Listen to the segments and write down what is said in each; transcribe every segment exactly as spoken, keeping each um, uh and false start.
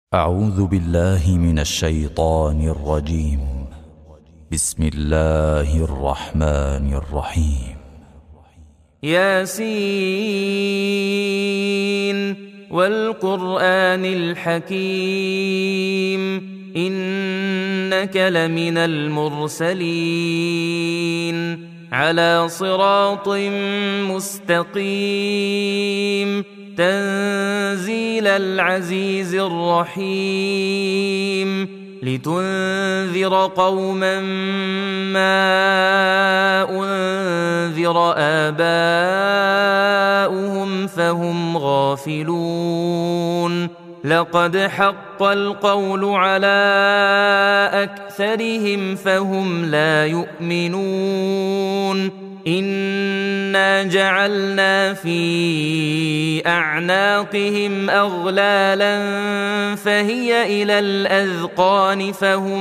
أعوذ بالله من الشيطان الرجيم. بسم الله الرحمن الرحيم. ياسين والقرآن الحكيم إنك لمن المرسلين على صراط مستقيم تنزيل العزيز الرحيم لتنذر قوما ما أنذر آباؤهم فهم غافلون لقد حق القول على أكثرهم فهم لا يؤمنون إنا جعلنا في أعناقهم أغلالا فهي إلى الأذقان فهم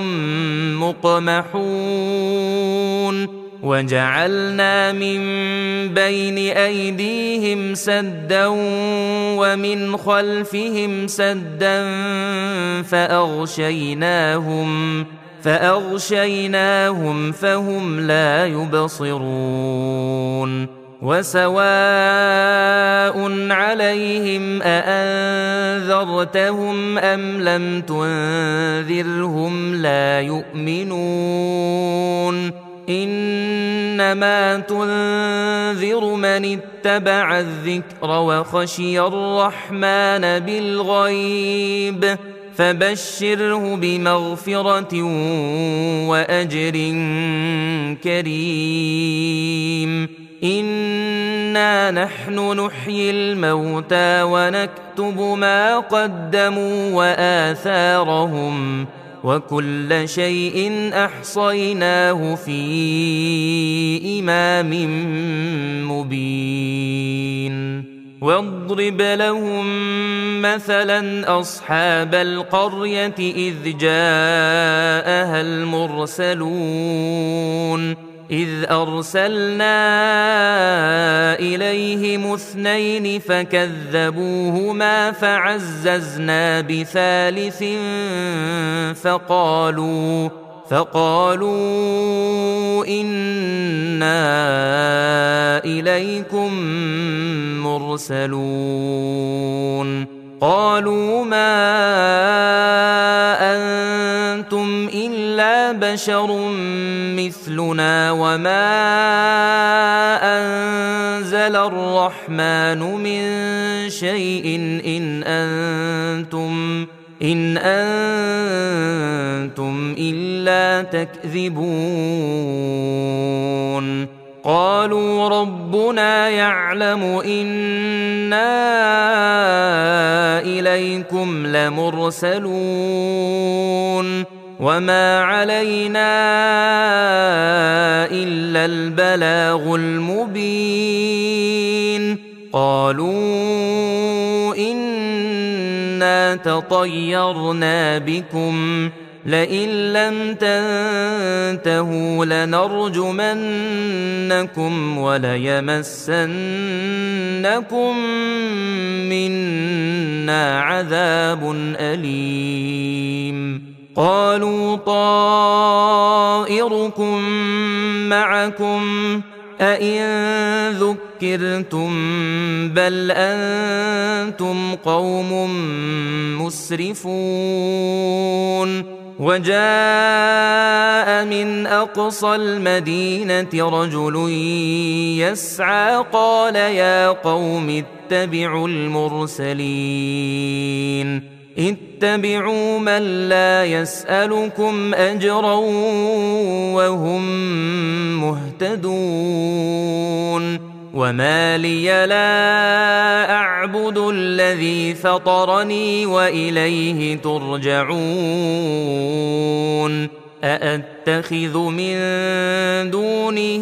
مقمحون وجعلنا من بين أيديهم سدا ومن خلفهم سدا فأغشيناهم فأغشيناهم فهم لا يبصرون وسواء عليهم أأنذرتهم أم لم تنذرهم لا يؤمنون إنما تنذر من اتبع الذكر وخشي الرحمن بالغيب فبشره بمغفرة وأجر كريم إنا نحن نحيي الموتى ونكتب ما قدموا وآثارهم وكل شيء أحصيناه في إمام مبين واضرب لهم مثلا أصحاب القرية إذ جاءها المرسلون إذ أرسلنا إليهم اثنين فكذبوهما فعززنا بثالث فقالوا فقالوا إنا إليكم مرسلون قالوا ما أنتم إلا بشر مثلنا وما أنزل الرحمن من شيء إن أنتم إن أنتم إلا تكذبون قالوا ربنا يعلم إنا إليكم لمرسلون وما علينا إلا البلاغ المبين قالوا إنا تطيرنا بكم لئن لم تنتهوا لنرجمنكم وليمسنكم منا عذاب أليم قالوا طائركم معكم أئن ذكرتم بل أنتم قوم مسرفون وجاء من أقصى المدينة رجل يسعى قال يا قوم اتبعوا المرسلين اتبعوا من لا يسألكم أجرا وهم مهتدون وما لي لا أعبد الذي فطرني وإليه ترجعون أأتخذ من دونه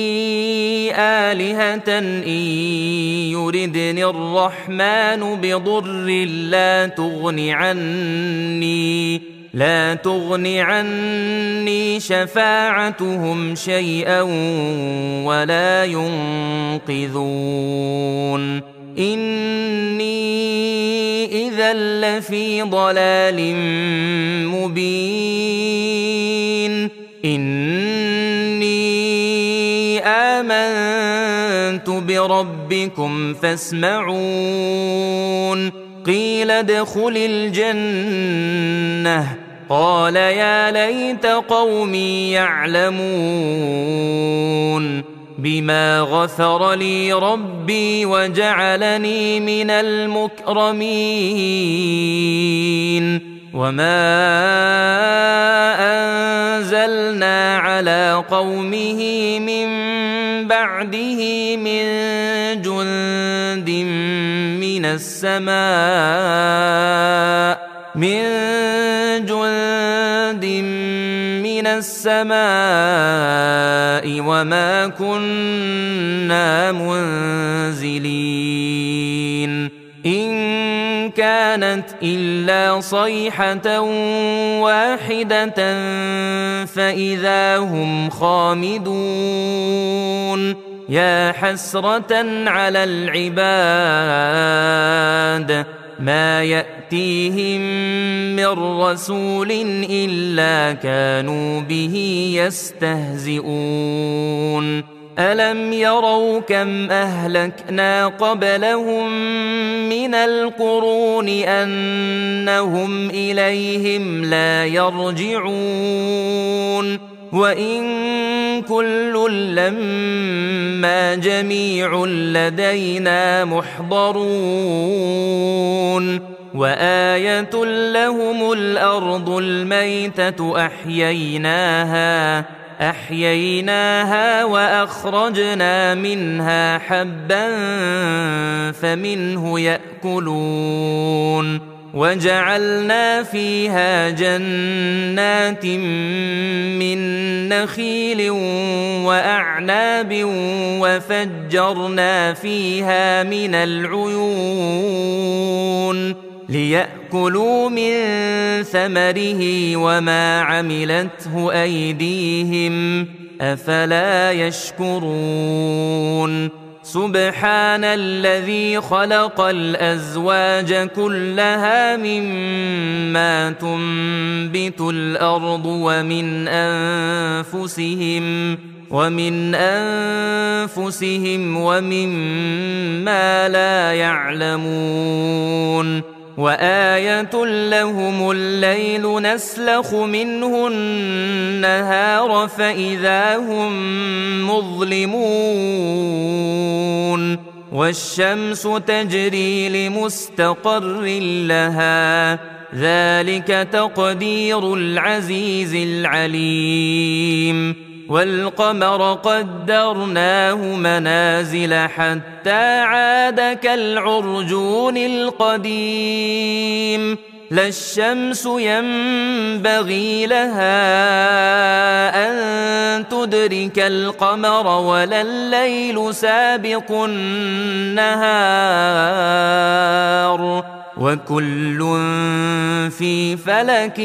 آلهة إن يردني الرحمن بضر لا تغن عني لا تغن عني شفاعتهم شيئا ولا ينقذون إني إذا لفي ضلال مبين إني آمنت بربكم فاسمعون قيل ادخل الجنة قال يا ليت قومي يعلمون بما غفر لي ربي وجعلني من المكرمين وما أنزلنا على قومه من بعده من جند من السماء من جند من السماء وما كنا منزلين إن كانت إلا صيحة واحدة فإذا هم خامدون يا حسرة على العباد ما يأتيهم من رسول إلا كانوا به يستهزئون ألم يروا كم أهلكنا قبلهم من القرون أنهم إليهم لا يرجعون وإن كل لما جميع لدينا محضرون وآية لهم الأرض الميتة أحييناها أحييناها وأخرجنا منها حبا فمنه يأكلون وجعلنا فيها جنات من نخيل وأعناب وفجرنا فيها من العيون ليأكلوا من ثمره وما عملته أيديهم أفلا يشكرون سبحان الذي خلق الأزواج كلها مما تنبت الأرض ومن أنفسهم ومن أنفسهم ومما لا يعلمون وآية لهم الليل نسلخ منه النهار فإذا هم مظلمون والشمس تجري لمستقر لها ذلك تقدير العزيز العليم والقمر قدرناه منازل حتى عاد كالعرجون القديم لا الشمس ينبغي لها أن تدرك القمر ولا الليل سابق النهار وكل في فلك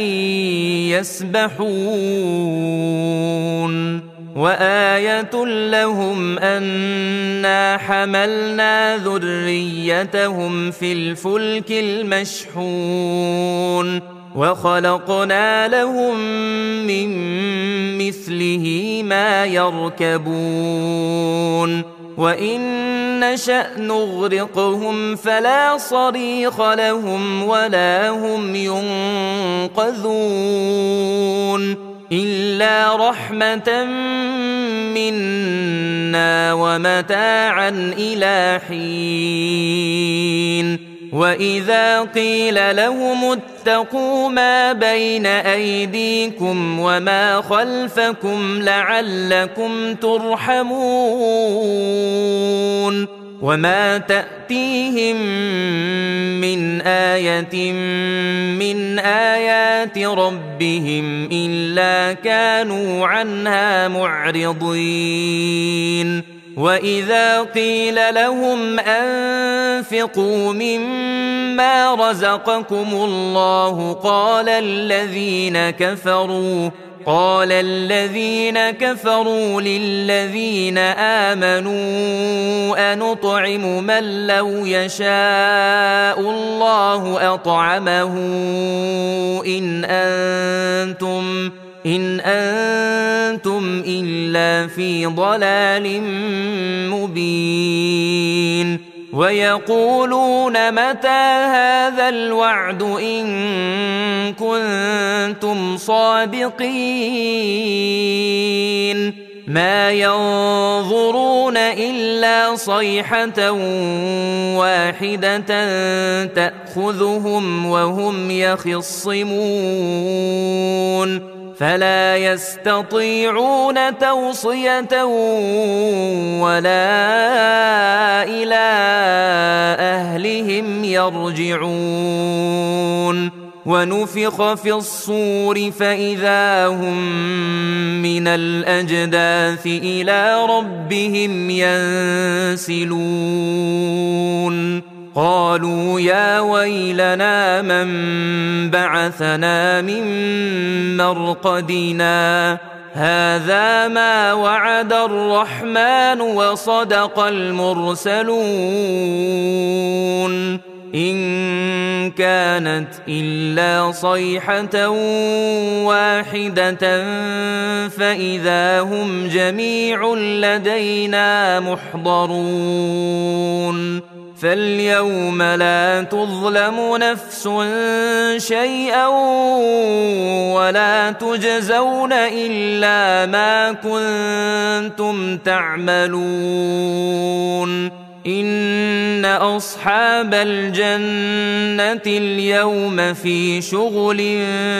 يسبحون وآية لهم أنا حملنا ذريتهم في الفلك المشحون وخلقنا لهم من مثله ما يركبون وإن نشأ نغرقهم فلا صريخ لهم ولا هم ينقذون إلا رحمة منا ومتاعا إلى حين وإذا قيل لهم اتقوا ما بين أيديكم وما خلفكم لعلكم ترحمون وما تأتيهم من آية من آيات ربهم إلا كانوا عنها معرضين وإذا قيل لهم أنفقوا مما رزقكم الله قال الذين كفروا قال الذين كفروا للذين آمنوا أنطعم من لو يشاء الله أطعمه إن أنتم إن أنتم إلا في ضلال مبين ويقولون متى هذا الوعد إن كنتم صادقين ما ينظرون إلا صيحة واحدة تأخذهم وهم يخصمون فلا يستطيعون توصية ولا إلى أهلهم يرجعون ونفخ في الصور فإذا هم من الأجداث إلى ربهم ينسلون قالوا يا ويلنا من بعثنا من مرقدنا هذا ما وعد الرحمن وصدق المرسلون إن كانت إلا صيحة واحدة فإذا هم جميع لدينا محضرون فاليوم لا تظلم نفس شيئا ولا تجزون إلا ما كنتم تعملون إن أصحاب الجنة اليوم في شغل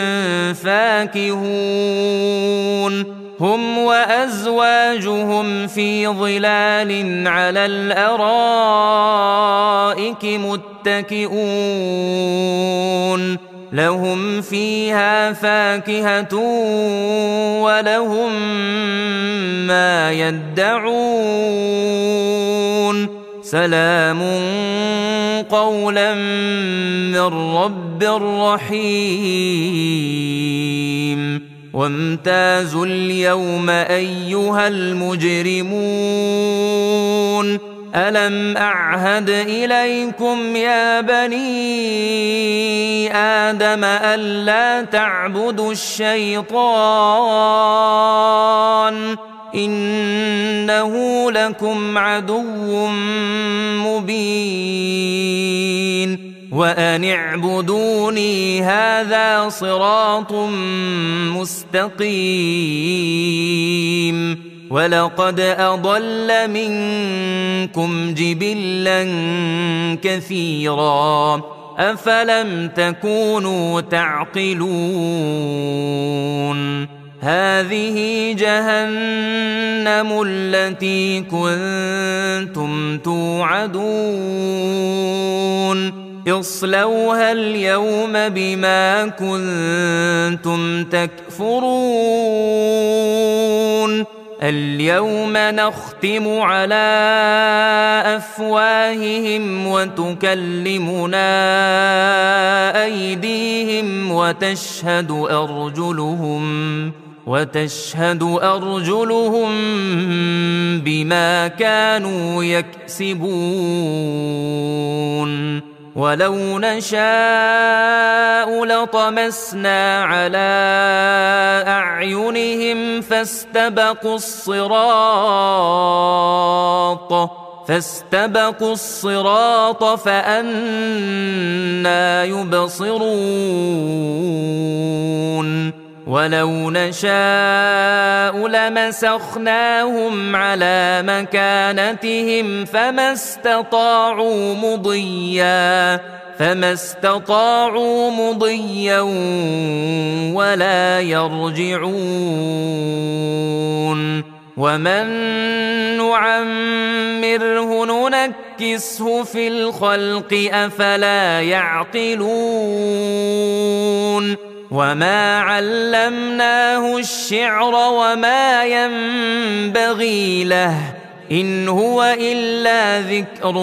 فاكهون هم وأزواجهم في ظلال على الأرائك متكئون لهم فيها فاكهة ولهم ما يدعون سلام قولا من رب رحيم وامتازوا اليوم أيها المجرمون ألم أعهد إليكم يا بني آدم ألا تعبدوا الشيطان إنه لكم عدو مبين وأن اعبدوني هذا صراط مستقيم ولقد أضل منكم جبلا كثيرا أفلم تكونوا تعقلون هذه جهنم التي كنتم توعدون اصلوها اليوم بما كنتم تكفرون اليوم نختم على أفواههم وتكلمنا أيديهم وتشهد أرجلهم وتشهد أرجلهم بما كانوا يكسبون ولو نشاء لطمسنا على أعينهم فاستبقوا الصراط فاستبقوا الصراط فأنى يبصرون ولو نشاء لمسخناهم على مكانتهم فما استطاعوا مضيا فما استطاعوا مضيا ولا يرجعون ومن نعمره ننكسه في الخلق أفلا يعقلون وما علمناه الشعر وما ينبغي له إن هو إلا ذكر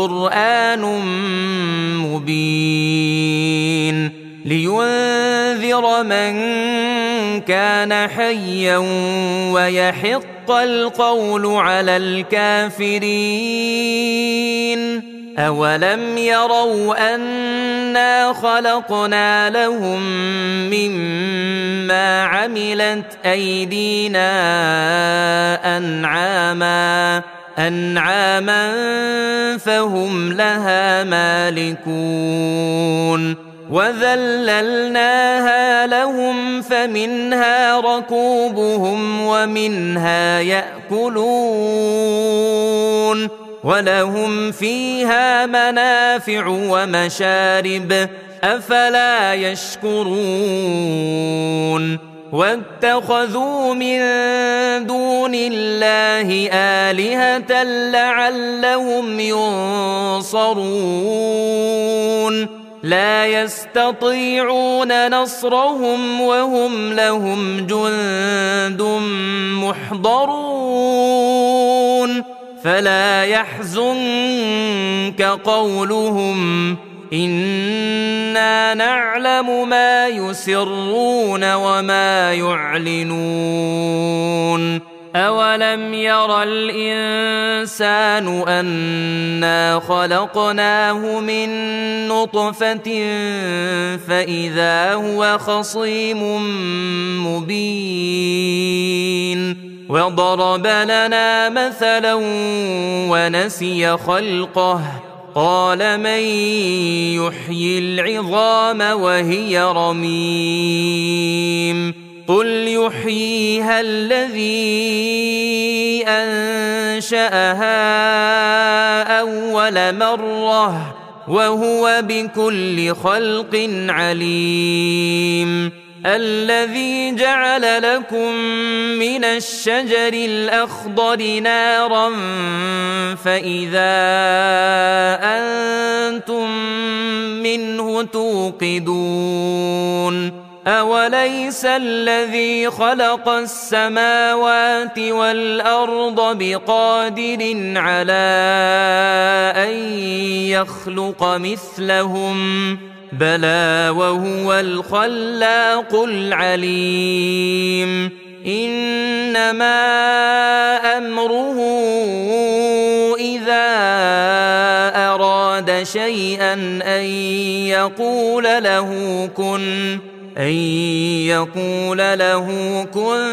وقرآن مبين لينذر لينذر من كان حيا ويحق القول على الكافرين. أولم يروا أنا خلقنا لهم مما عملت أيدينا أنعاما أنعاما فهم لها مالكون وذللناها لهم فمنها ركوبهم ومنها يأكلون ولهم فيها منافع ومشارب أفلا يشكرون واتخذوا من دون الله آلهة لعلهم ينصرون لا يستطيعون نصرهم وهم لهم جند محضرون فلا يحزنك قولهم إنا نعلم ما يسرون وما يعلنون أولم ير الإنسان أنا خلقناه من نطفة فإذا هو خصيم مبين وضرب لنا مثلا ونسي خلقه قال من يحيي العظام وهي رميم قل يحييها الذي أنشأها أول مرة وهو بكل خلق عليم الذي جعل لكم من الشجر الأخضر نارا فإذا أنتم منه توقدون أوليس الذي خلق السماوات والأرض بقادر على أن يخلق مثلهم بلى وهو الخلاق العليم إنما أمره إذا أراد شيئا أن يقول له كن أن يقول له كن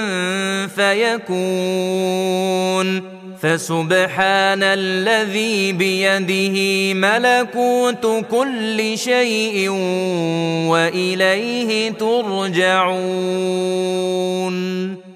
فيكون فسبحان الذي بيده ملكوت كل شيء وإليه ترجعون.